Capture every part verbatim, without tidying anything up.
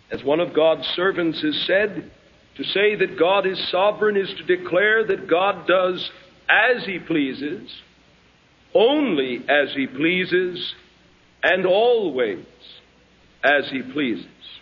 As one of God's servants has said, to say that God is sovereign is to declare that God does as He pleases, only as He pleases, and always as He pleases.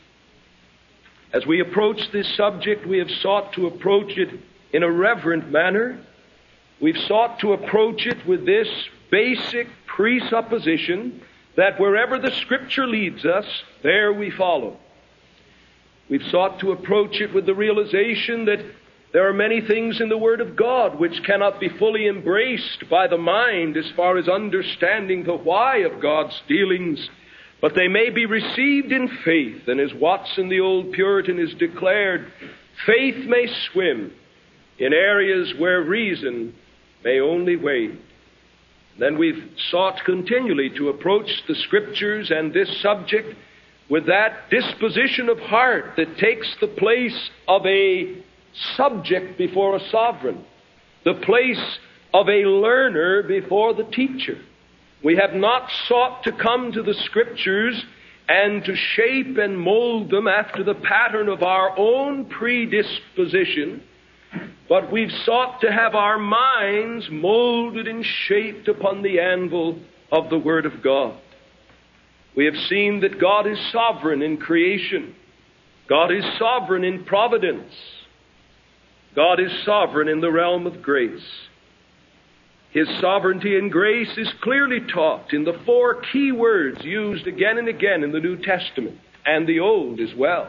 As we approach this subject, we have sought to approach it in a reverent manner. We've sought to approach it with this basic presupposition that wherever the Scripture leads us, there we follow. We've sought to approach it with the realization that there are many things in the Word of God which cannot be fully embraced by the mind as far as understanding the why of God's dealings, but they may be received in faith. And as Watson, the old Puritan, has declared, faith may swim in areas where reason may only wade. Then we've sought continually to approach the Scriptures and this subject with that disposition of heart that takes the place of a subject before a sovereign, the place of a learner before the teacher. We have not sought to come to the Scriptures and to shape and mold them after the pattern of our own predisposition, but we've sought to have our minds molded and shaped upon the anvil of the Word of God. We have seen that God is sovereign in creation. God is sovereign in providence. God is sovereign in the realm of grace. His sovereignty and grace is clearly taught in the four key words used again and again in the New Testament and the Old as well.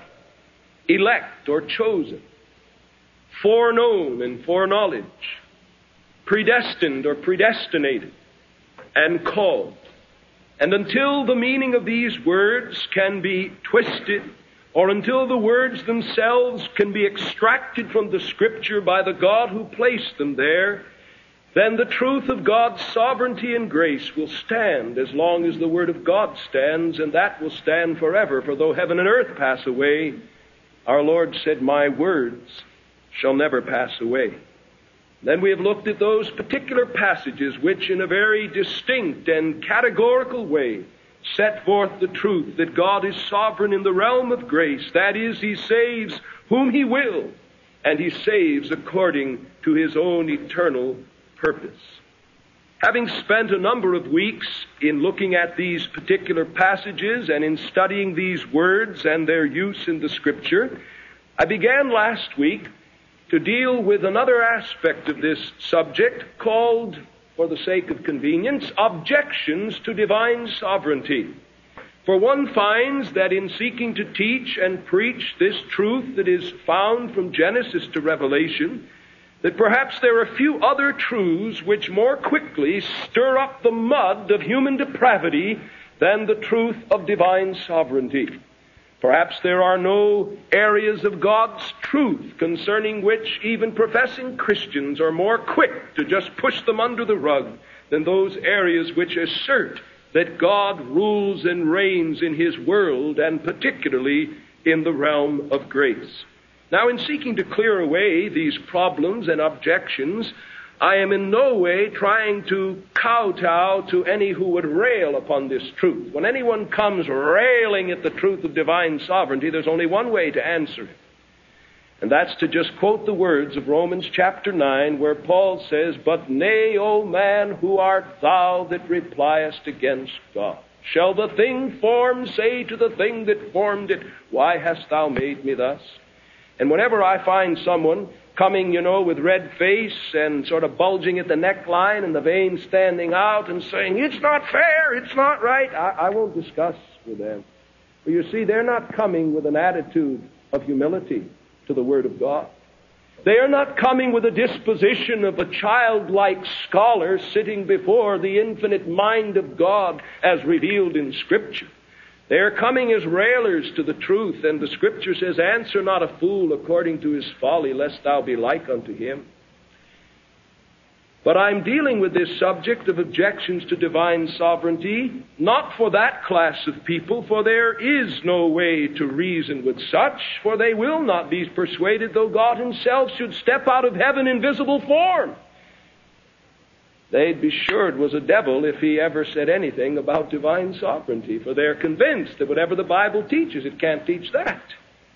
Elect or chosen, foreknown and foreknowledge, predestined or predestinated, and called. And until the meaning of these words can be twisted, or until the words themselves can be extracted from the Scripture by the God who placed them there, then the truth of God's sovereignty and grace will stand as long as the Word of God stands, and that will stand forever. For though heaven and earth pass away, our Lord said, my words shall never pass away. Then we have looked at those particular passages which in a very distinct and categorical way set forth the truth that God is sovereign in the realm of grace. That is, He saves whom He will, and He saves according to His own eternal purpose. Having spent a number of weeks in looking at these particular passages and in studying these words and their use in the Scripture, I began last week to deal with another aspect of this subject called, for the sake of convenience, objections to divine sovereignty. For one finds that in seeking to teach and preach this truth that is found from Genesis to Revelation, that perhaps there are few other truths which more quickly stir up the mud of human depravity than the truth of divine sovereignty. Perhaps there are no areas of God's truth concerning which even professing Christians are more quick to just push them under the rug than those areas which assert that God rules and reigns in His world, and particularly in the realm of grace. Now, in seeking to clear away these problems and objections, I am in no way trying to kowtow to any who would rail upon this truth. When anyone comes railing at the truth of divine sovereignty, there's only one way to answer it. And that's to just quote the words of Romans chapter nine, where Paul says, but nay, O man, who art thou that repliest against God? Shall the thing formed say to the thing that formed it, why hast thou made me thus? And whenever I find someone coming, you know, with red face and sort of bulging at the neckline and the veins standing out and saying, it's not fair, it's not right, I, I won't discuss with them. But you see, they're not coming with an attitude of humility to the Word of God. They are not coming with a disposition of a childlike scholar sitting before the infinite mind of God as revealed in Scripture. They are coming as railers to the truth, and the Scripture says, answer not a fool according to his folly, lest thou be like unto him. But I'm dealing with this subject of objections to divine sovereignty, not for that class of people, for there is no way to reason with such, for they will not be persuaded though God Himself should step out of heaven in visible form. They'd be sure it was a devil if he ever said anything about divine sovereignty, for they're convinced that whatever the Bible teaches, it can't teach that.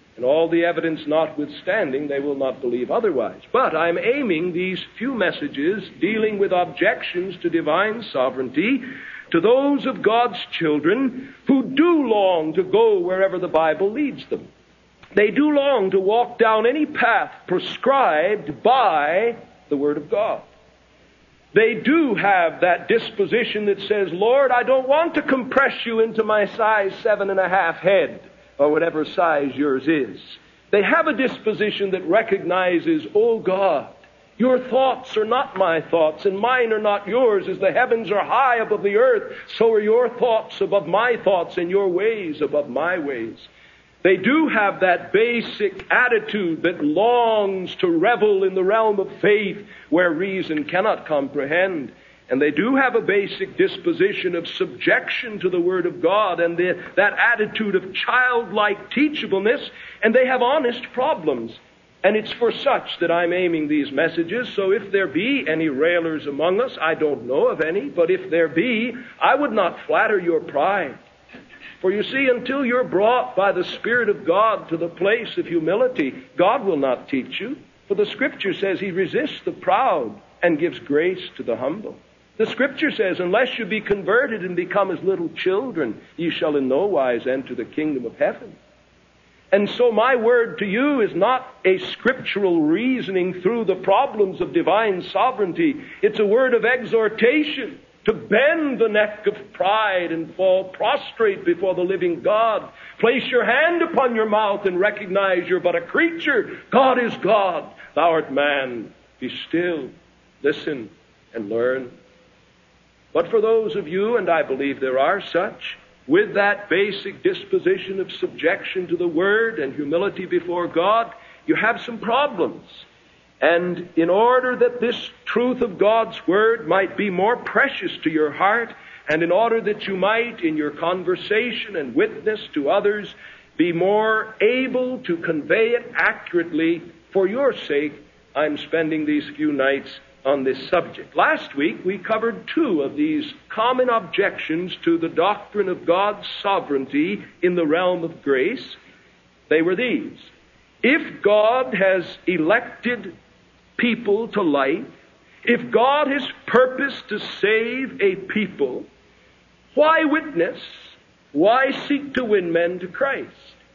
And all the evidence notwithstanding, they will not believe otherwise. But I'm aiming these few messages dealing with objections to divine sovereignty to those of God's children who do long to go wherever the Bible leads them. They do long to walk down any path prescribed by the Word of God. They do have that disposition that says, Lord, I don't want to compress you into my size seven and a half head, or whatever size yours is. They have a disposition that recognizes, oh God, your thoughts are not my thoughts, and mine are not yours. As the heavens are high above the earth, so are your thoughts above my thoughts, and your ways above my ways. They do have that basic attitude that longs to revel in the realm of faith where reason cannot comprehend. And they do have a basic disposition of subjection to the Word of God and the, that attitude of childlike teachableness, and they have honest problems. And it's for such that I'm aiming these messages. So if there be any railers among us, I don't know of any, but if there be, I would not flatter your pride. For you see, until you're brought by the Spirit of God to the place of humility, God will not teach you. For the Scripture says He resists the proud and gives grace to the humble. The Scripture says, unless you be converted and become as little children, you shall in no wise enter the kingdom of heaven. And so my word to you is not a scriptural reasoning through the problems of divine sovereignty. It's a word of exhortation to bend the neck of pride and fall prostrate before the living God. Place your hand upon your mouth and recognize you're but a creature. God is God. Thou art man. Be still, listen, and learn. But for those of you, and I believe there are such, with that basic disposition of subjection to the Word and humility before God, you have some problems. And in order that this truth of God's Word might be more precious to your heart, and in order that you might, in your conversation and witness to others, be more able to convey it accurately, for your sake, I'm spending these few nights on this subject. Last week, we covered two of these common objections to the doctrine of God's sovereignty in the realm of grace. They were these. If God has elected people to life, if God has purposed to save a people, why witness? Why seek to win men to Christ?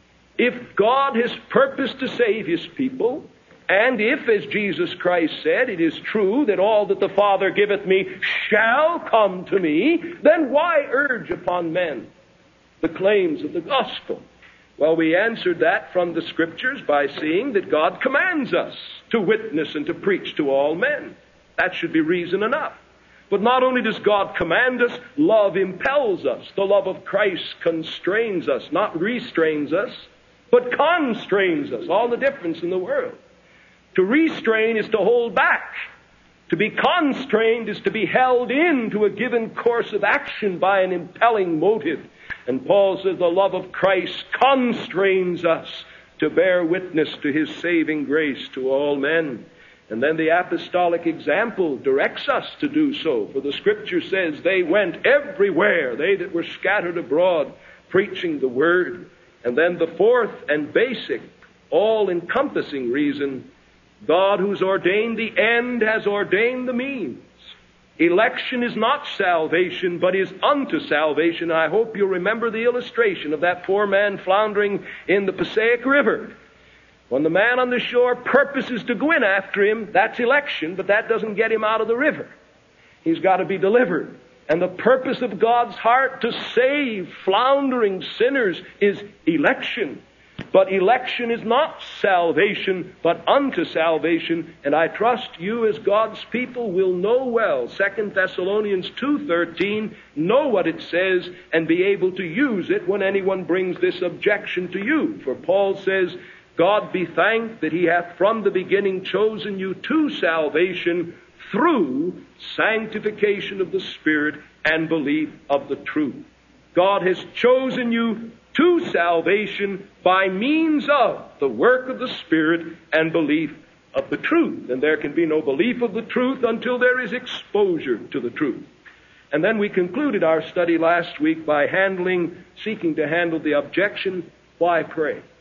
If God has purposed to save His people, and if, as Jesus Christ said, it is true that all that the Father giveth me shall come to me, then why urge upon men the claims of the gospel? Well, we answered that from the Scriptures by seeing that God commands us to witness and to preach to all men. That should be reason enough. But not only does God command us, love impels us. The love of Christ constrains us, not restrains us, but constrains us. All the difference in the world. To restrain is to hold back. To be constrained is to be held into a given course of action by an impelling motive. And Paul says the love of Christ constrains us to bear witness to His saving grace to all men. And then the apostolic example directs us to do so. For the Scripture says they went everywhere, they that were scattered abroad, preaching the Word. And then the fourth and basic, all-encompassing reason, God who's ordained the end has ordained the means. Election is not salvation, but is unto salvation. I hope you'll remember the illustration of that poor man floundering in the Passaic River. When the man on the shore purposes to go in after him, that's election, but that doesn't get him out of the river. He's got to be delivered. And the purpose of God's heart to save floundering sinners is election. But election is not salvation, but unto salvation. And I trust you as God's people will know well, Second Thessalonians two thirteen, know what it says and be able to use it when anyone brings this objection to you. For Paul says, God be thanked that He hath from the beginning chosen you to salvation through sanctification of the Spirit and belief of the truth. God has chosen you to salvation by means of the work of the Spirit and belief of the truth. And there can be no belief of the truth until there is exposure to the truth. And then we concluded our study last week by handling, seeking to handle the objection, why pray?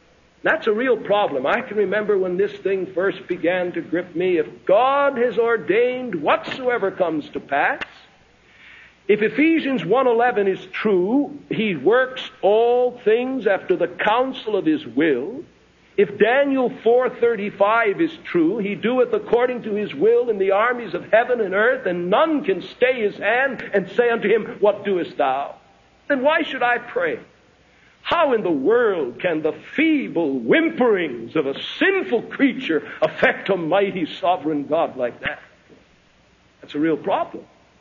That's a real problem. I can remember when this thing first began to grip me. If God has ordained whatsoever comes to pass, if Ephesians one eleven is true, He works all things after the counsel of His will. If Daniel four thirty-five is true, He doeth according to His will in the armies of heaven and earth, and none can stay His hand and say unto Him, what doest thou? Then why should I pray? How in the world can the feeble whimperings of a sinful creature affect a mighty sovereign God like that? That's a real problem.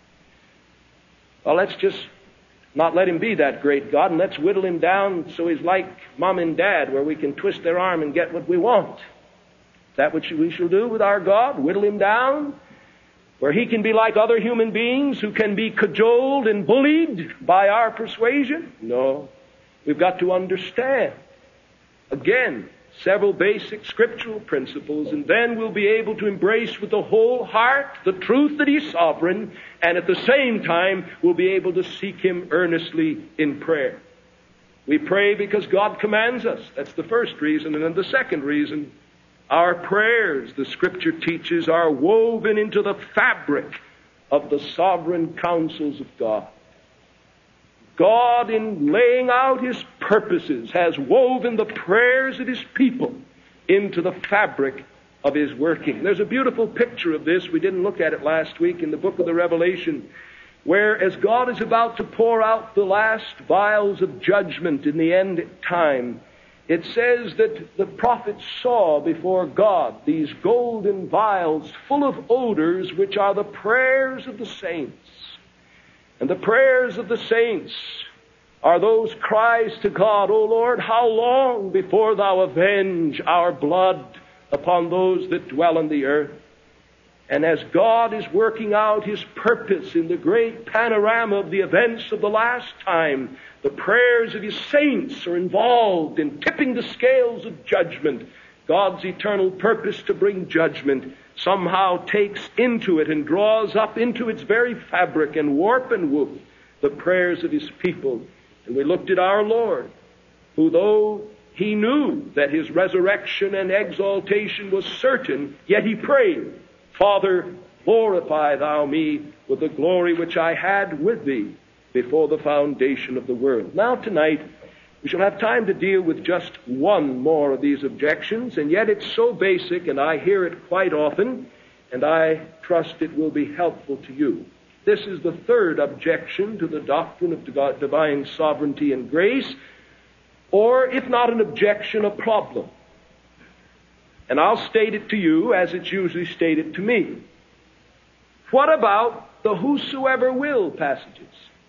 Well, let's just not let Him be that great God, and let's whittle Him down so He's like Mom and Dad, where we can twist their arm and get what we want. Is that what we shall do with our God? Whittle Him down? Where He can be like other human beings who can be cajoled and bullied by our persuasion? No. We've got to understand, again, several basic scriptural principles, and then we'll be able to embrace with the whole heart the truth that He's sovereign, and at the same time we'll be able to seek Him earnestly in prayer. We pray because God commands us. That's the first reason. And then the second reason, our prayers, the Scripture teaches, are woven into the fabric of the sovereign counsels of God. God, in laying out His purposes, has woven the prayers of His people into the fabric of His working. There's a beautiful picture of this. We didn't look at it last week in the book of the Revelation, where as God is about to pour out the last vials of judgment in the end time, it says that the prophet saw before God these golden vials full of odors, which are the prayers of the saints. And the prayers of the saints are those cries to God, O Lord, how long before Thou avenge our blood upon those that dwell on the earth? And as God is working out His purpose in the great panorama of the events of the last time, the prayers of His saints are involved in tipping the scales of judgment. God's eternal purpose to bring judgment somehow takes into it and draws up into its very fabric and warp and woof the prayers of His people. And we looked at our Lord, who though He knew that His resurrection and exaltation was certain, yet He prayed, Father, glorify Thou me with the glory which I had with Thee before the foundation of the world. Now tonight, we shall have time to deal with just one more of these objections, and yet it's so basic, and I hear it quite often, and I trust it will be helpful to you. This is the third objection to the doctrine of divine sovereignty and grace, or if not an objection, a problem. And I'll state it to you as it's usually stated to me. What about the whosoever will passages?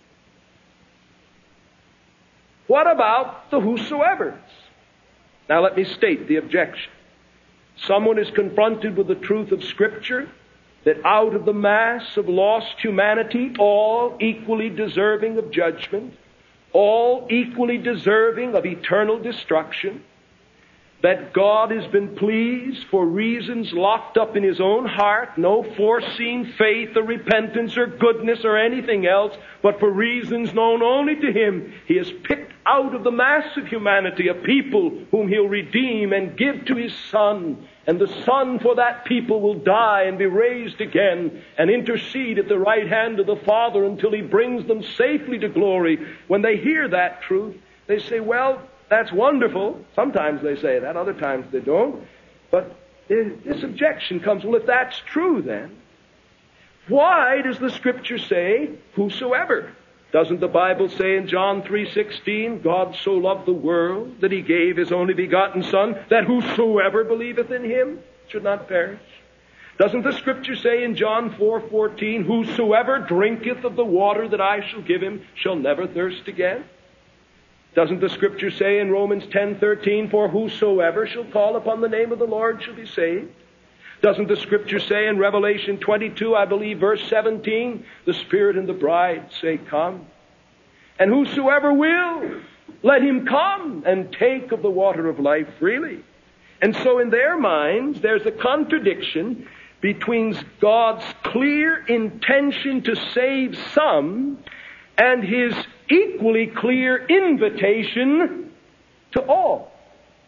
What about the whosoevers? Now let me state the objection. Someone is confronted with the truth of Scripture, that out of the mass of lost humanity, all equally deserving of judgment, all equally deserving of eternal destruction, that God has been pleased for reasons locked up in His own heart, no foreseen faith or repentance or goodness or anything else, but for reasons known only to Him, He has picked out of the mass of humanity a people whom He'll redeem and give to His Son. And the Son for that people will die and be raised again and intercede at the right hand of the Father until He brings them safely to glory. When they hear that truth, they say, well, that's wonderful. Sometimes they say that, other times they don't. But this objection comes, well, if that's true then, why does the Scripture say, whosoever? Doesn't the Bible say in John three sixteen, God so loved the world that He gave His only begotten Son, that whosoever believeth in Him should not perish? Doesn't the Scripture say in John four fourteen, whosoever drinketh of the water that I shall give him shall never thirst again? Doesn't the Scripture say in Romans ten thirteen, for whosoever shall call upon the name of the Lord shall be saved? Doesn't the Scripture say in Revelation twenty-two, I believe verse seventeen, the Spirit and the bride say, come. And whosoever will, let him come and take of the water of life freely. And so in their minds, there's a contradiction between God's clear intention to save some and His equally clear invitation to all.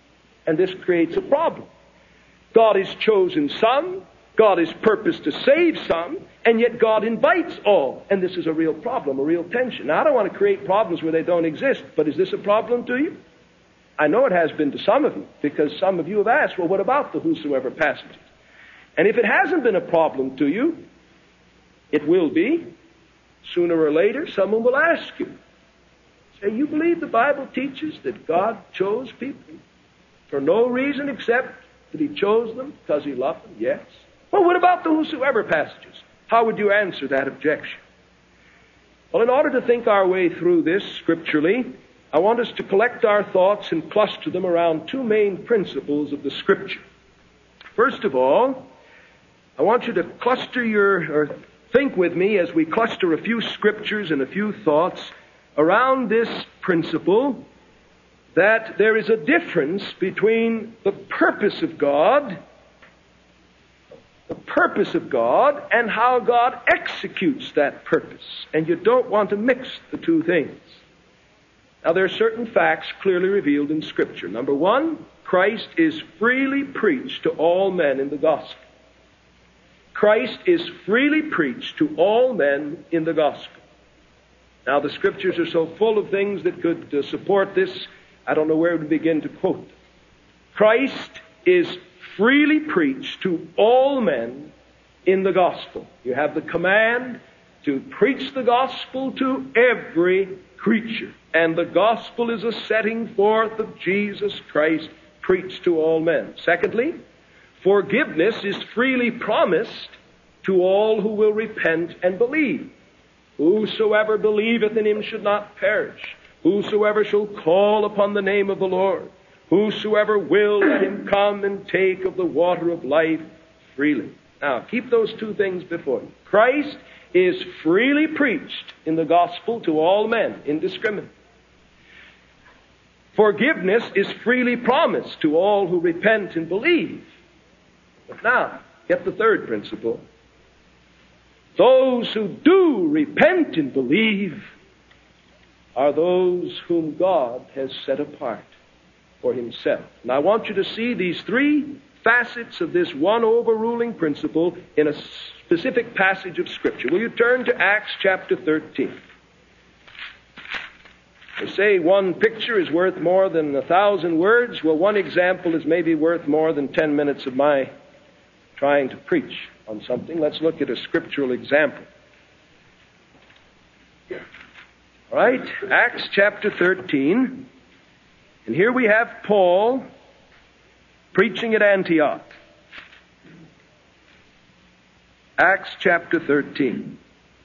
And this creates a problem. God has chosen some, God has purposed to save some, and yet God invites all. And this is a real problem, a real tension. Now, I don't want to create problems where they don't exist, but is this a problem to you? I know it has been to some of you, because some of you have asked, well, what about the whosoever passages? And if it hasn't been a problem to you, it will be. Sooner or later, someone will ask you, say, you believe the Bible teaches that God chose people for no reason except that He chose them because He loved them? Yes. Well, what about the whosoever passages? How would you answer that objection? Well, in order to think our way through this scripturally, I want us to collect our thoughts and cluster them around two main principles of the Scripture. First of all, I want you to cluster your, or think with me as we cluster a few scriptures and a few thoughts around this principle that there is a difference between the purpose of God, the purpose of God, and how God executes that purpose. And you don't want to mix the two things. Now, there are certain facts clearly revealed in Scripture. Number one, Christ is freely preached to all men in the gospel. Christ is freely preached to all men in the gospel. Now, the Scriptures are so full of things that could uh, support this, I don't know where to begin to quote them. Christ is freely preached to all men in the gospel. You have the command to preach the gospel to every creature. And the gospel is a setting forth of Jesus Christ preached to all men. Secondly, forgiveness is freely promised to all who will repent and believe. Whosoever believeth in Him should not perish. Whosoever shall call upon the name of the Lord. Whosoever will, let him come and take of the water of life freely. Now, keep those two things before you. Christ is freely preached in the gospel to all men, indiscriminately. Forgiveness is freely promised to all who repent and believe. But now, get the third principle. Those who do repent and believe are those whom God has set apart for Himself. And I want you to see these three facets of this one overruling principle in a specific passage of Scripture. Will you turn to Acts chapter thirteen? They say one picture is worth more than a thousand words. Well, one example is maybe worth more than ten minutes of my trying to preach on something. Let's look at a scriptural example. All right, Acts chapter thirteen. And here we have Paul preaching at Antioch. Acts chapter thirteen.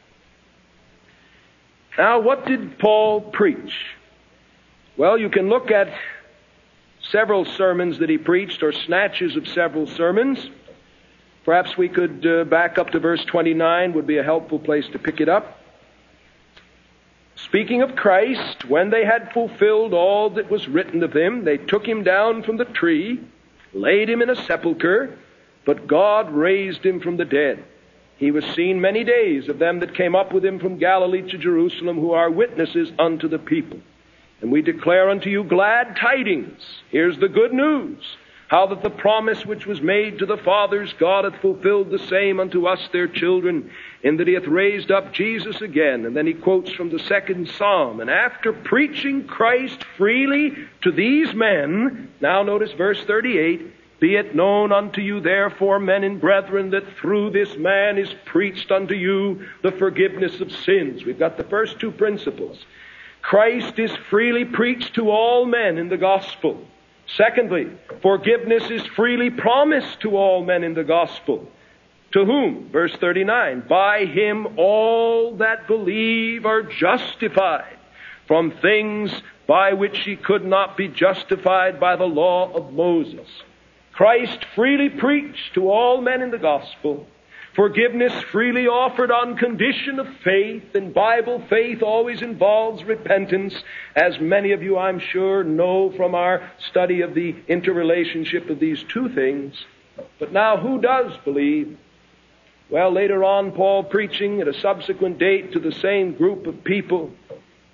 Now, what did Paul preach? Well, you can look at several sermons that he preached, or snatches of several sermons. Perhaps we could uh, back up to verse twenty-nine, would be a helpful place to pick it up. Speaking of Christ, when they had fulfilled all that was written of Him, they took Him down from the tree, laid Him in a sepulchre, but God raised Him from the dead. He was seen many days of them that came up with Him from Galilee to Jerusalem, who are witnesses unto the people. And we declare unto you glad tidings. Here's the good news. How that the promise which was made to the fathers, God hath fulfilled the same unto us their children, in that He hath raised up Jesus again. And then he quotes from the second Psalm. And after preaching Christ freely to these men, now notice verse thirty-eight, be it known unto you therefore, men and brethren, that through this man is preached unto you the forgiveness of sins. We've got the first two principles. Christ is freely preached to all men in the gospel. Secondly, forgiveness is freely promised to all men in the gospel. To whom? Verse thirty-nine, by Him all that believe are justified from things by which ye could not be justified by the law of Moses. Christ freely preached to all men in the gospel. Forgiveness freely offered on condition of faith, and Bible faith always involves repentance, as many of you, I'm sure, know from our study of the interrelationship of these two things. But now, who does believe? Well, later on, Paul preaching at a subsequent date to the same group of people,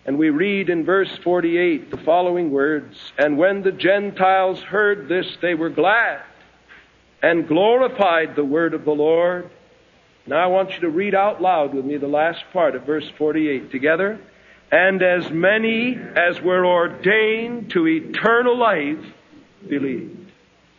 And we read in verse forty-eight the following words, "And when the Gentiles heard this, they were glad and glorified the word of the Lord." Now I want you to read out loud with me the last part of verse forty-eight together. "And as many as were ordained to eternal life believed."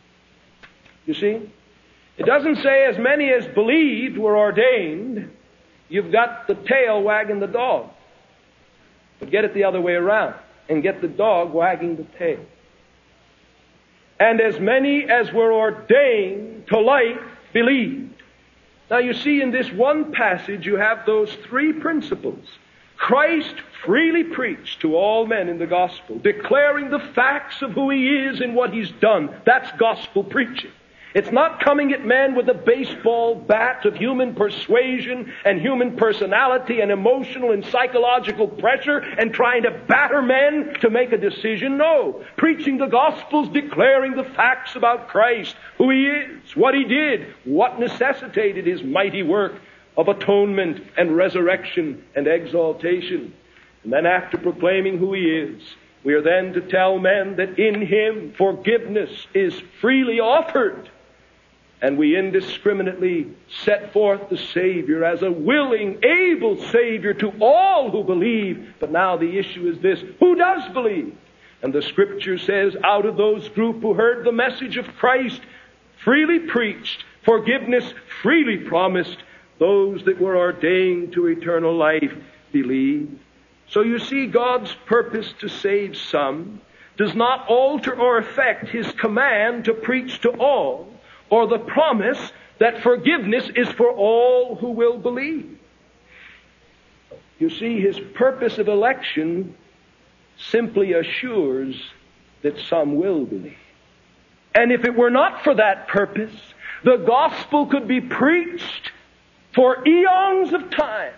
You see? It doesn't say as many as believed were ordained. You've got the tail wagging the dog. But get it the other way around and get the dog wagging the tail. "And as many as were ordained to life believed." Now you see, in this one passage you have those three principles. Christ freely preached to all men in the gospel, declaring the facts of who He is and what He's done. That's gospel preaching. It's not coming at men with a baseball bat of human persuasion and human personality and emotional and psychological pressure and trying to batter men to make a decision. No. Preaching the Gospels, declaring the facts about Christ, who He is, what He did, what necessitated His mighty work of atonement and resurrection and exaltation. And then after proclaiming who He is, we are then to tell men that in Him forgiveness is freely offered. And we indiscriminately set forth the Savior as a willing, able Savior to all who believe. But now the issue is this: who does believe? And the Scripture says, out of those group who heard the message of Christ, freely preached, forgiveness freely promised, those that were ordained to eternal life believe. So you see, God's purpose to save some does not alter or affect His command to preach to all, or the promise that forgiveness is for all who will believe. You see, His purpose of election simply assures that some will believe. And if it were not for that purpose, the gospel could be preached for eons of time,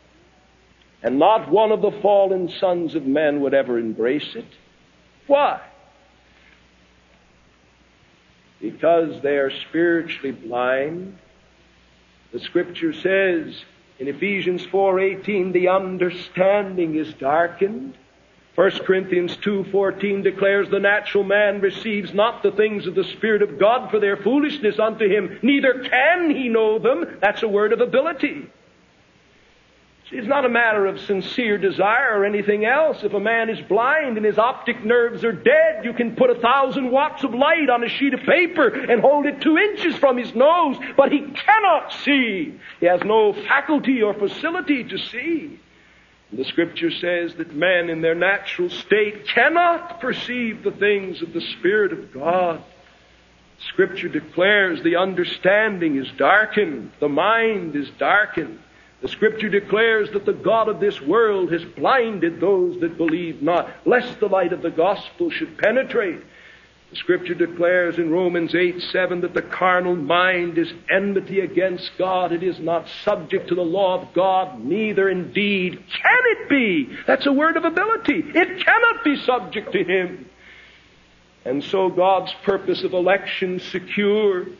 and not one of the fallen sons of men would ever embrace it. Why? Because they are spiritually blind. The Scripture says in Ephesians four eighteen, the understanding is darkened. First Corinthians two fourteen declares the natural man receives not the things of the Spirit of God, for their foolishness unto him, neither can he know them. That's a word of ability. It's not a matter of sincere desire or anything else. If a man is blind and his optic nerves are dead, you can put a thousand watts of light on a sheet of paper and hold it two inches from his nose, but he cannot see. He has no faculty or facility to see. The Scripture says that men in their natural state cannot perceive the things of the Spirit of God. Scripture declares the understanding is darkened, the mind is darkened. The Scripture declares that the God of this world has blinded those that believe not, lest the light of the gospel should penetrate. The Scripture declares in Romans eight seven that the carnal mind is enmity against God. It is not subject to the law of God, neither indeed can it be. That's a word of ability. It cannot be subject to Him. And so God's purpose of election secures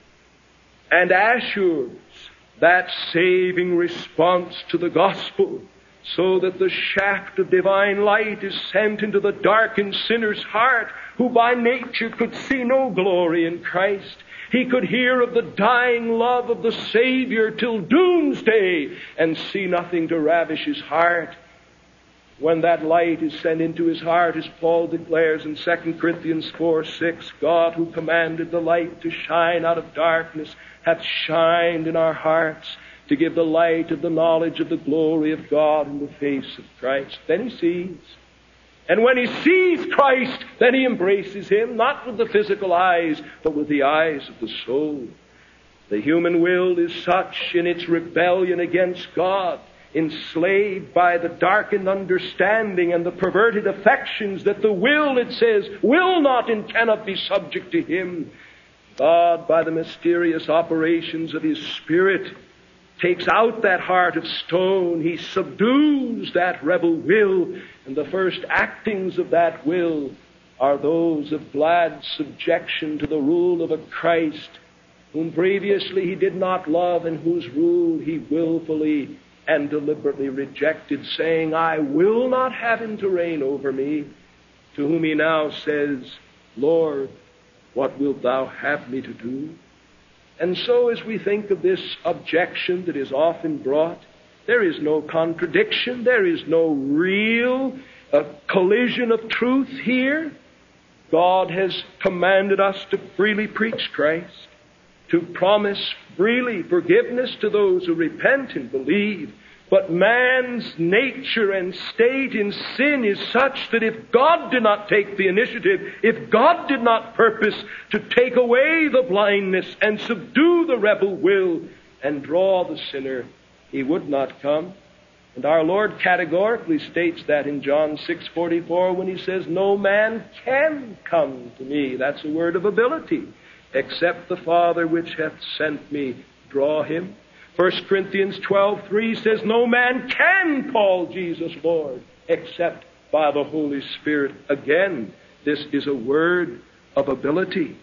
and assures that saving response to the gospel, so that the shaft of divine light is sent into the darkened sinner's heart, who by nature could see no glory in Christ. He could hear of the dying love of the Savior till doomsday and see nothing to ravish his heart. When that light is sent into his heart, as Paul declares in Second Corinthians four six, God who commanded the light to shine out of darkness hath shined in our hearts to give the light of the knowledge of the glory of God in the face of Christ. Then he sees. And when he sees Christ, then he embraces Him, not with the physical eyes, but with the eyes of the soul. The human will is such in its rebellion against God, enslaved by the darkened understanding and the perverted affections, that the will, it says, will not and cannot be subject to Him. God, by the mysterious operations of His Spirit, takes out that heart of stone. He subdues that rebel will, and the first actings of that will are those of glad subjection to the rule of a Christ whom previously he did not love and whose rule he willfully and deliberately rejected, saying, I will not have him to reign over me, to whom he now says, Lord, what wilt thou have me to do? And so as we think of this objection that is often brought, there is no contradiction, there is no real uh, collision of truth here. God has commanded us to freely preach Christ, to promise freely forgiveness to those who repent and believe. But man's nature and state in sin is such that if God did not take the initiative, if God did not purpose to take away the blindness and subdue the rebel will and draw the sinner, he would not come. And our Lord categorically states that in John six forty-four when he says, no man can come to me. That's a word of ability. Except the Father which hath sent me draw him. First Corinthians twelve three says, no man can call Jesus Lord except by the Holy Spirit. Again, this is a word of ability.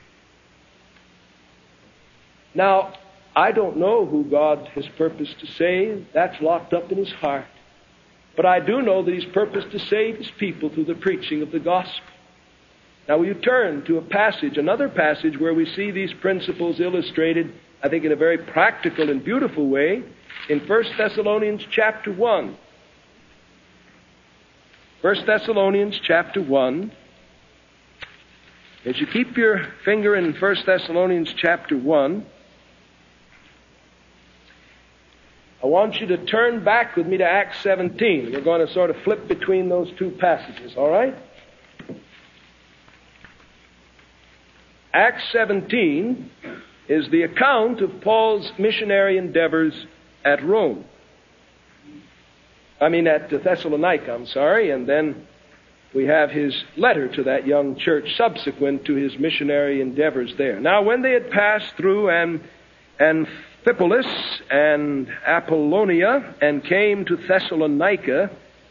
Now, I don't know who God has purposed to save. That's locked up in his heart. But I do know that he's purposed to save his people through the preaching of the gospel. Now will you turn to a passage, another passage where we see these principles illustrated, I think in a very practical and beautiful way, in First Thessalonians chapter one. First Thessalonians chapter one. As you keep your finger in First Thessalonians chapter one, I want you to turn back with me to Acts seventeen. We're going to sort of flip between those two passages, all right? Acts seventeen is the account of Paul's missionary endeavors at Rome. I mean at Thessalonica, I'm sorry, and then we have his letter to that young church subsequent to his missionary endeavors there. Now when they had passed through and Amphipolis and Apollonia and came to Thessalonica,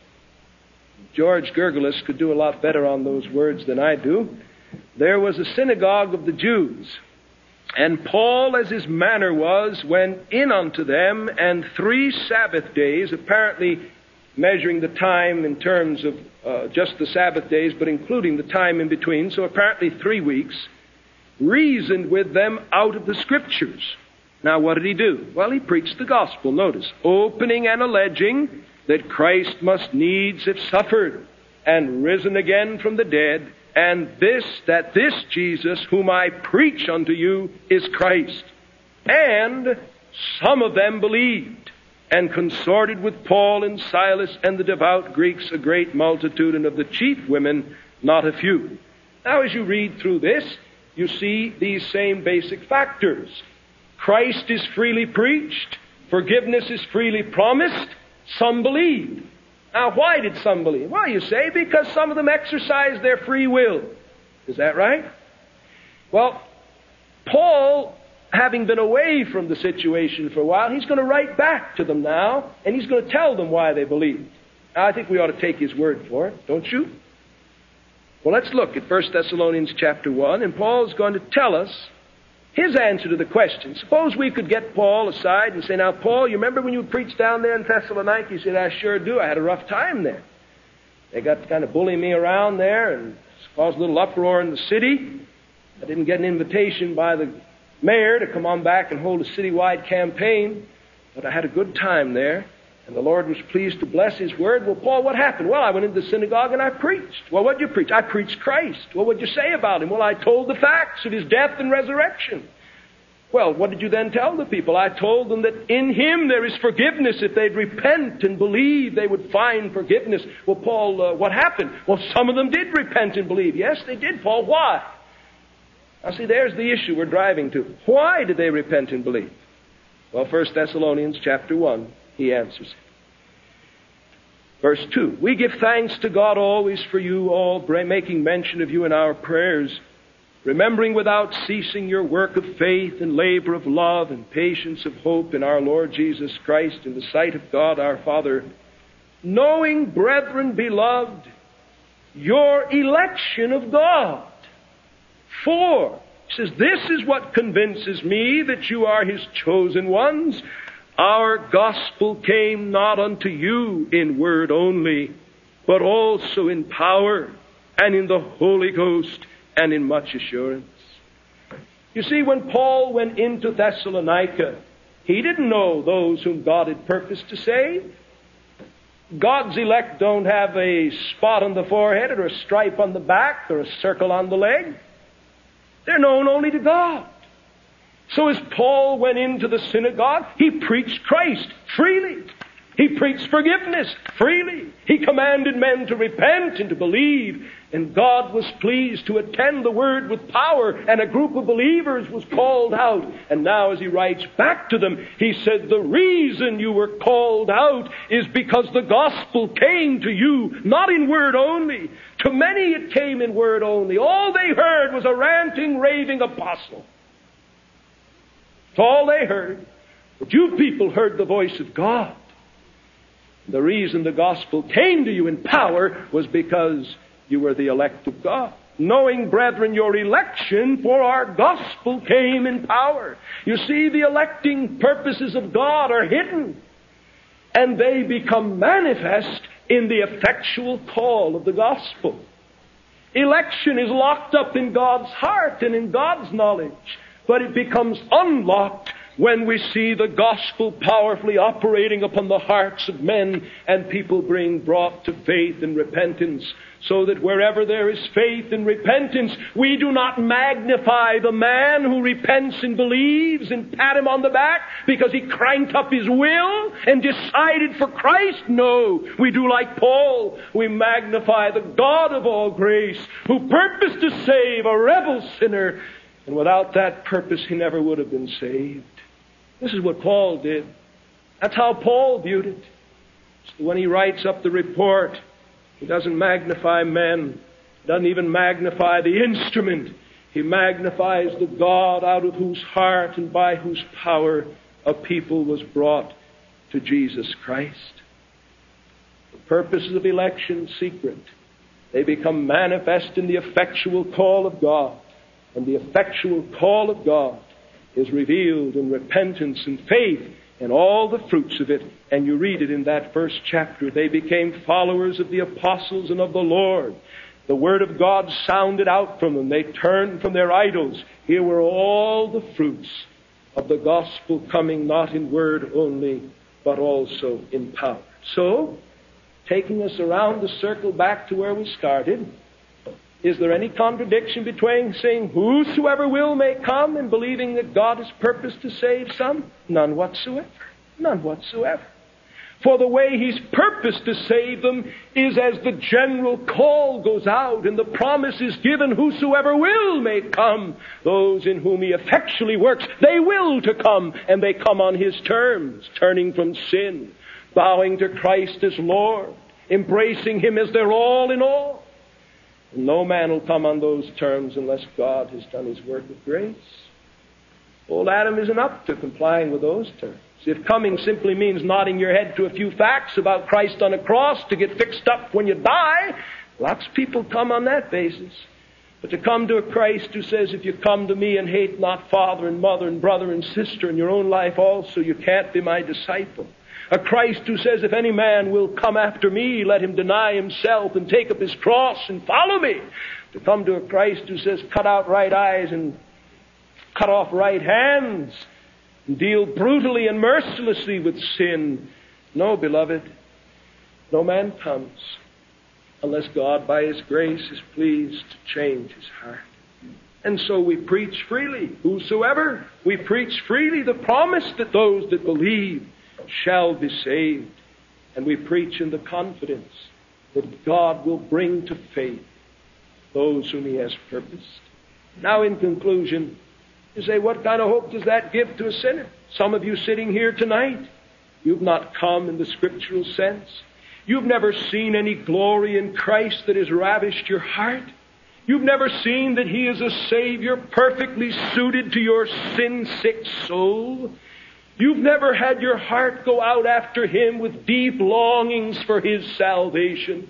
George Gergelis could do a lot better on those words than I do, there was a synagogue of the Jews. And Paul, as his manner was, went in unto them, and three Sabbath days, apparently measuring the time in terms of uh, just the Sabbath days, but including the time in between, so apparently three weeks, reasoned with them out of the Scriptures. Now what did he do? Well, he preached the gospel, notice, opening and alleging that Christ must needs have suffered and risen again from the dead, and this, that this Jesus, whom I preach unto you, is Christ. And some of them believed, and consorted with Paul and Silas and the devout Greeks a great multitude, and of the chief women not a few. Now as you read through this, you see these same basic factors. Christ is freely preached, forgiveness is freely promised, some believed. Now, why did some believe? Well, you say, because some of them exercised their free will. Is that right? Well, Paul, having been away from the situation for a while, he's going to write back to them now, and he's going to tell them why they believed. Now, I think we ought to take his word for it, don't you? Well, let's look at First Thessalonians chapter one, and Paul's going to tell us his answer to the question. Suppose we could get Paul aside and say, now, Paul, you remember when you preached down there in Thessalonica? He said, I sure do. I had a rough time there. They got to kind of bully me around there and caused a little uproar in the city. I didn't get an invitation by the mayor to come on back and hold a citywide campaign, but I had a good time there, and the Lord was pleased to bless His word. Well, Paul, what happened? Well, I went into the synagogue and I preached. Well, what did you preach? I preached Christ. Well, what did you say about Him? Well, I told the facts of His death and resurrection. Well, what did you then tell the people? I told them that in Him there is forgiveness. If they'd repent and believe, they would find forgiveness. Well, Paul, uh, what happened? Well, some of them did repent and believe. Yes, they did, Paul. Why? Now, see, there's the issue we're driving to. Why did they repent and believe? Well, First Thessalonians chapter one, he answers it. Verse two, we give thanks to God always for you all, making mention of you in our prayers, remembering without ceasing your work of faith and labor of love and patience of hope in our Lord Jesus Christ in the sight of God our Father, knowing, brethren beloved, your election of God. For, he says, this is what convinces me that you are His chosen ones. Our gospel came not unto you in word only, but also in power and in the Holy Ghost and in much assurance. You see, when Paul went into Thessalonica, he didn't know those whom God had purposed to save. God's elect don't have a spot on the forehead or a stripe on the back or a circle on the leg. They're known only to God. So as Paul went into the synagogue, he preached Christ freely. He preached forgiveness freely. He commanded men to repent and to believe. And God was pleased to attend the word with power. And a group of believers was called out. And now as he writes back to them, he said, the reason you were called out is because the gospel came to you, not in word only. To many it came in word only. All they heard was a ranting, raving apostle. That's all they heard. But you people heard the voice of God. The reason the gospel came to you in power was because you were the elect of God. Knowing, brethren, your election, for our gospel came in power. You see, the electing purposes of God are hidden, and they become manifest in the effectual call of the gospel. Election is locked up in God's heart and in God's knowledge, but it becomes unlocked when we see the gospel powerfully operating upon the hearts of men and people being brought to faith and repentance, so that wherever there is faith and repentance, we do not magnify the man who repents and believes and pat him on the back because he cranked up his will and decided for Christ. No, we do like Paul. We magnify the God of all grace, who purposed to save a rebel sinner, and without that purpose he never would have been saved. This is what Paul did. That's how Paul viewed it. So when he writes up the report, he doesn't magnify men. He doesn't even magnify the instrument. He magnifies the God out of whose heart and by whose power a people was brought to Jesus Christ. The purposes of election, secret. They become manifest in the effectual call of God. And the effectual call of God is revealed in repentance and faith and all the fruits of it. And you read it in that first chapter. They became followers of the apostles and of the Lord. The word of God sounded out from them. They turned from their idols. Here were all the fruits of the gospel coming not in word only, but also in power. So, taking us around the circle back to where we started, is there any contradiction between saying whosoever will may come and believing that God has purposed to save some? None whatsoever. None whatsoever. For the way He's purposed to save them is as the general call goes out and the promise is given, whosoever will may come. Those in whom He effectually works, they will to come, and they come on His terms, turning from sin, bowing to Christ as Lord, embracing Him as their all in all. No man will come on those terms unless God has done His work of grace. Old Adam isn't up to complying with those terms. If coming simply means nodding your head to a few facts about Christ on a cross to get fixed up when you die, lots of people come on that basis. But to come to a Christ who says, if you come to me and hate not father and mother and brother and sister and your own life also, you can't be my disciple. A Christ who says, if any man will come after me, let him deny himself and take up his cross and follow me. To come to a Christ who says, cut out right eyes and cut off right hands and deal brutally and mercilessly with sin. No, beloved, no man comes unless God by His grace is pleased to change his heart. And so we preach freely. Whosoever, we preach freely the promise that those that believe shall be saved. And we preach in the confidence that God will bring to faith those whom He has purposed. Now in conclusion, you say, what kind of hope does that give to a sinner? Some of you sitting here tonight, you've not come in the scriptural sense. You've never seen any glory in Christ that has ravished your heart. You've never seen that He is a Savior perfectly suited to your sin-sick soul. You've never had your heart go out after Him with deep longings for His salvation.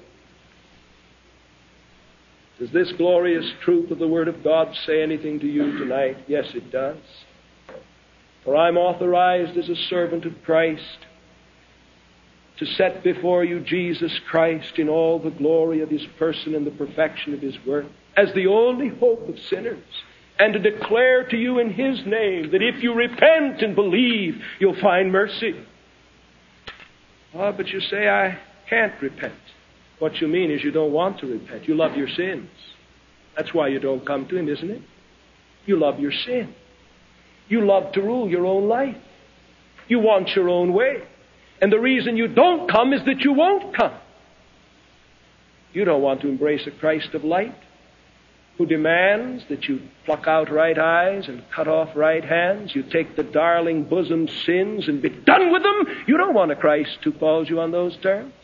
Does this glorious truth of the Word of God say anything to you tonight? Yes, it does. For I'm authorized as a servant of Christ to set before you Jesus Christ in all the glory of His person and the perfection of His work, as the only hope of sinners, and to declare to you in His name that if you repent and believe, you'll find mercy. Oh, but you say, I can't repent. What you mean is you don't want to repent. You love your sins. That's why you don't come to Him, isn't it? You love your sin. You love to rule your own life. You want your own way. And the reason you don't come is that you won't come. You don't want to embrace a Christ of light who demands that you pluck out right eyes and cut off right hands. You take the darling bosom sins and be done with them. You don't want a Christ who calls you on those terms.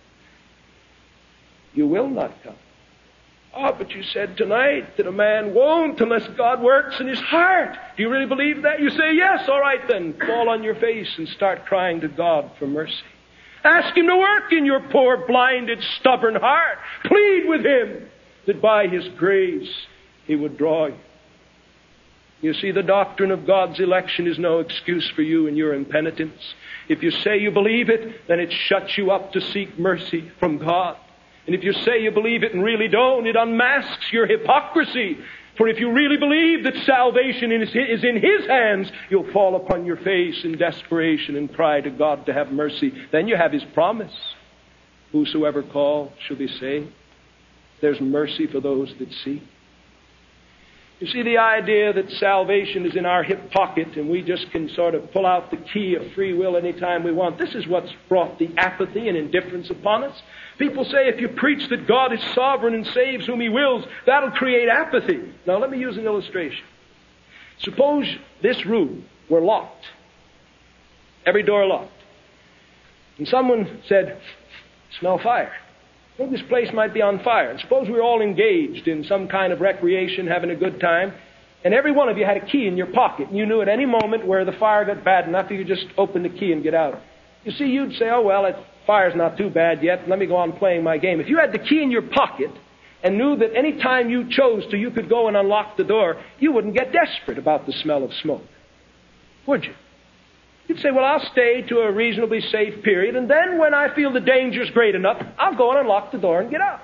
You will not come. Oh, but you said tonight that a man won't unless God works in his heart. Do you really believe that? You say, yes, all right then. Fall on your face and start crying to God for mercy. Ask Him to work in your poor, blinded, stubborn heart. Plead with Him that by His grace He would draw you. You see, the doctrine of God's election is no excuse for you and your impenitence. If you say you believe it, then it shuts you up to seek mercy from God. And if you say you believe it and really don't, it unmasks your hypocrisy. For if you really believe that salvation is in His hands, you'll fall upon your face in desperation and cry to God to have mercy. Then you have His promise. Whosoever calls shall be saved. There's mercy for those that seek. You see, the idea that salvation is in our hip pocket and we just can sort of pull out the key of free will anytime we want, this is what's brought the apathy and indifference upon us. People say if you preach that God is sovereign and saves whom He wills, that'll create apathy. Now let me use an illustration. Suppose this room were locked. Every door locked. And someone said, smell fire. Well, this place might be on fire. And suppose we were all engaged in some kind of recreation, having a good time, and every one of you had a key in your pocket, and you knew at any moment where the fire got bad enough, you could just open the key and get out. You see, you'd say, oh, well, the fire's not too bad yet. Let me go on playing my game. If you had the key in your pocket and knew that any time you chose to, you could go and unlock the door, you wouldn't get desperate about the smell of smoke, would you? You'd say, well, I'll stay to a reasonably safe period, and then when I feel the danger's great enough, I'll go and unlock the door and get out.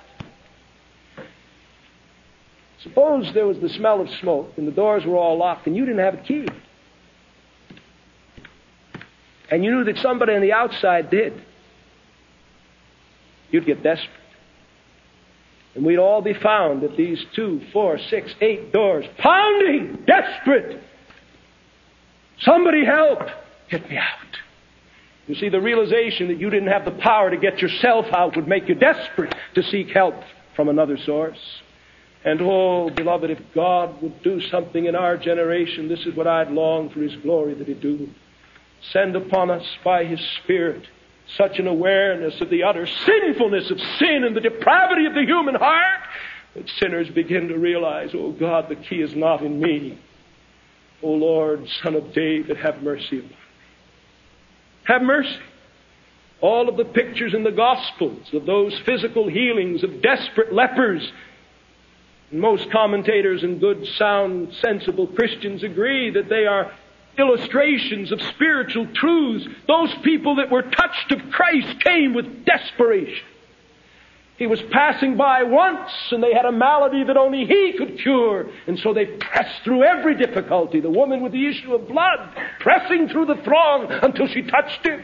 Suppose there was the smell of smoke and the doors were all locked and you didn't have a key. And you knew that somebody on the outside did. You'd get desperate. And we'd all be found at these two, four, six, eight doors, pounding, desperate. Somebody help. Get me out. You see, the realization that you didn't have the power to get yourself out would make you desperate to seek help from another source. And oh, beloved, if God would do something in our generation, this is what I'd long for His glory that He'd do. Send upon us by His Spirit such an awareness of the utter sinfulness of sin and the depravity of the human heart that sinners begin to realize, oh God, the key is not in me. Oh Lord, Son of David, have mercy upon me. Have mercy. All of the pictures in the Gospels of those physical healings of desperate lepers, most commentators and good, sound, sensible Christians agree that they are illustrations of spiritual truths. Those people that were touched of Christ came with desperation. He was passing by once, and they had a malady that only He could cure. And so they pressed through every difficulty. The woman with the issue of blood, pressing through the throng until she touched Him.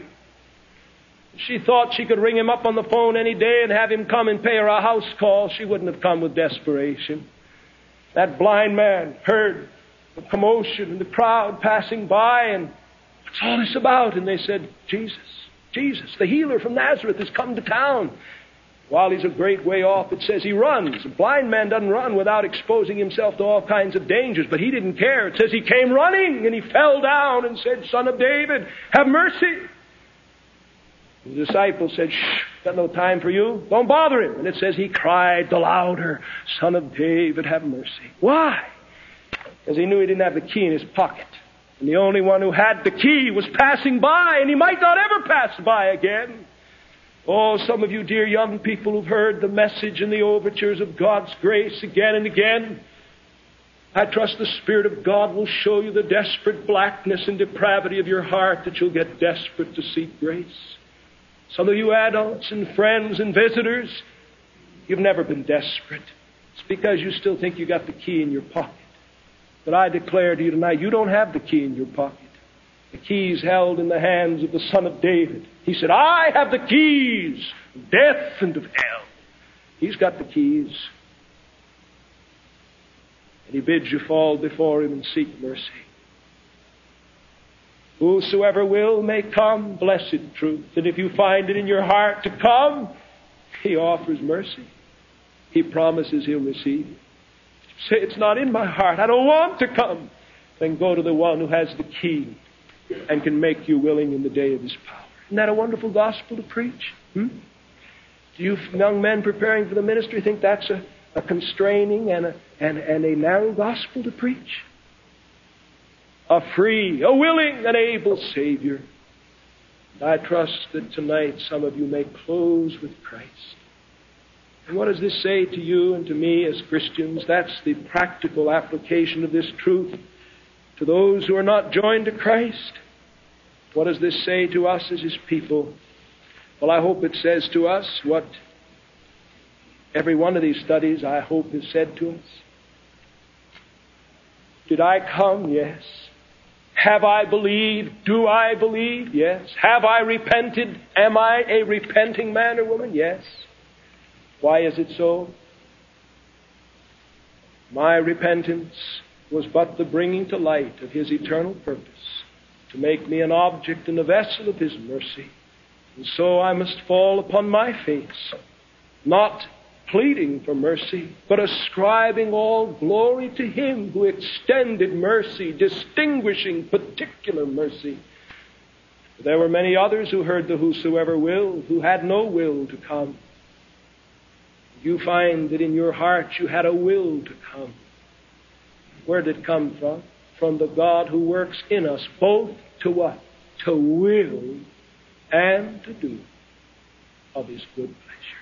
She thought she could ring Him up on the phone any day and have Him come and pay her a house call. She wouldn't have come with desperation. That blind man heard the commotion and the crowd passing by, and what's all this about? And they said, Jesus, Jesus, the healer from Nazareth has come to town. While he's a great way off, it says he runs. A blind man doesn't run without exposing himself to all kinds of dangers, but he didn't care. It says he came running, and he fell down and said, Son of David, have mercy. The disciples said, shh, got no time for you. Don't bother him. And it says he cried the louder, Son of David, have mercy. Why? Because he knew he didn't have the key in his pocket. And the only one who had the key was passing by, and he might not ever pass by again. Oh, some of you dear young people who've heard the message and the overtures of God's grace again and again. I trust the Spirit of God will show you the desperate blackness and depravity of your heart that you'll get desperate to seek grace. Some of you adults and friends and visitors, you've never been desperate. It's because you still think you got the key in your pocket. But I declare to you tonight, you don't have the key in your pocket. The keys held in the hands of the Son of David. He said, I have the keys of death and of hell. He's got the keys. And He bids you fall before Him and seek mercy. Whosoever will may come, blessed truth. And if you find it in your heart to come, He offers mercy. He promises He'll receive it. Say, it's not in my heart, I don't want to come. Then go to the one who has the key and can make you willing in the day of His power. Isn't that a wonderful gospel to preach? Hmm? Do you young men preparing for the ministry think that's a, a constraining and a, and, and a narrow gospel to preach? A free, a willing, and able Savior. I trust that tonight some of you may close with Christ. And what does this say to you and to me as Christians? That's the practical application of this truth to those who are not joined to Christ. What does this say to us as His people? Well, I hope it says to us what every one of these studies, I hope, has said to us. Did I come? Yes. Have I believed? Do I believe? Yes. Have I repented? Am I a repenting man or woman? Yes. Why is it so? My repentance was but the bringing to light of His eternal purpose, to make me an object and a vessel of His mercy. And so I must fall upon my face, not pleading for mercy, but ascribing all glory to Him who extended mercy, distinguishing particular mercy. There were many others who heard the whosoever will, who had no will to come. You find that in your heart you had a will to come. Where did it come from? From the God who works in us, both to what? To will and to do of His good pleasure.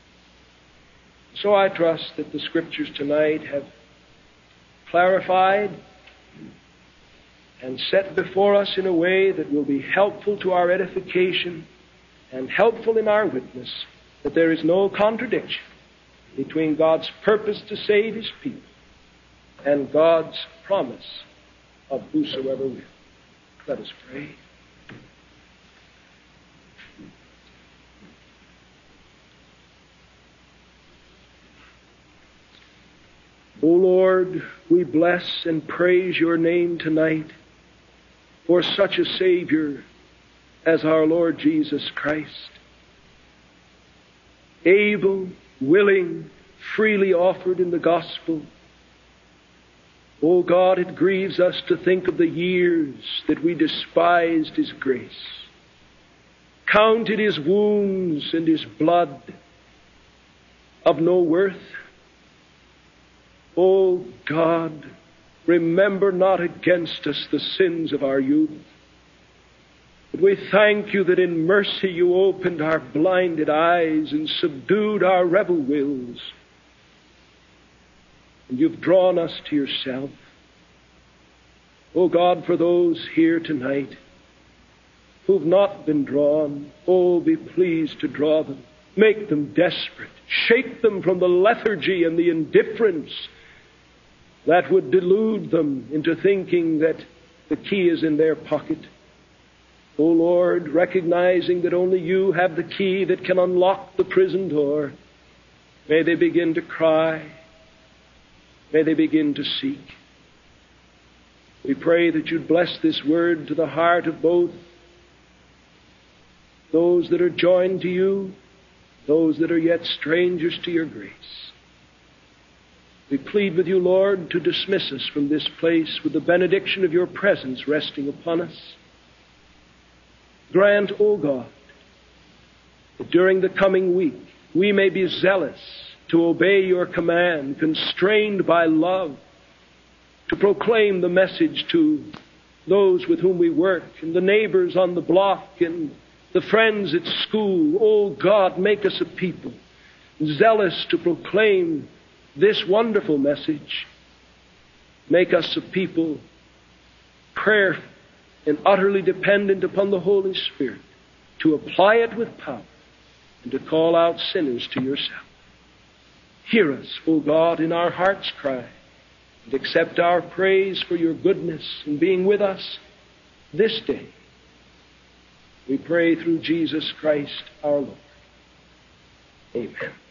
So I trust that the Scriptures tonight have clarified and set before us in a way that will be helpful to our edification and helpful in our witness, that there is no contradiction between God's purpose to save His people and God's promise of whosoever will. Let us pray. O Lord, we bless and praise Your name tonight for such a Savior as our Lord Jesus Christ. Able, willing, freely offered in the gospel. O God, it grieves us to think of the years that we despised His grace, counted His wounds and His blood of no worth. O God, remember not against us the sins of our youth. But we thank You that in mercy You opened our blinded eyes and subdued our rebel wills. And You've drawn us to Yourself. O God, for those here tonight who've not been drawn, oh, be pleased to draw them. Make them desperate. Shake them from the lethargy and the indifference that would delude them into thinking that the key is in their pocket. O Lord, recognizing that only You have the key that can unlock the prison door, may they begin to cry. May they begin to seek. We pray that You'd bless this word to the heart of both those that are joined to You, those that are yet strangers to Your grace. We plead with You, Lord, to dismiss us from this place with the benediction of Your presence resting upon us. Grant, O God, that during the coming week we may be zealous to obey Your command, constrained by love, to proclaim the message to those with whom we work, and the neighbors on the block, and the friends at school. O God, make us a people zealous to proclaim this wonderful message. Make us a people prayerful and utterly dependent upon the Holy Spirit to apply it with power and to call out sinners to yourself. Hear us, O God, in our heart's cry, and accept our praise for your goodness in being with us this day. We pray through Jesus Christ our Lord. Amen.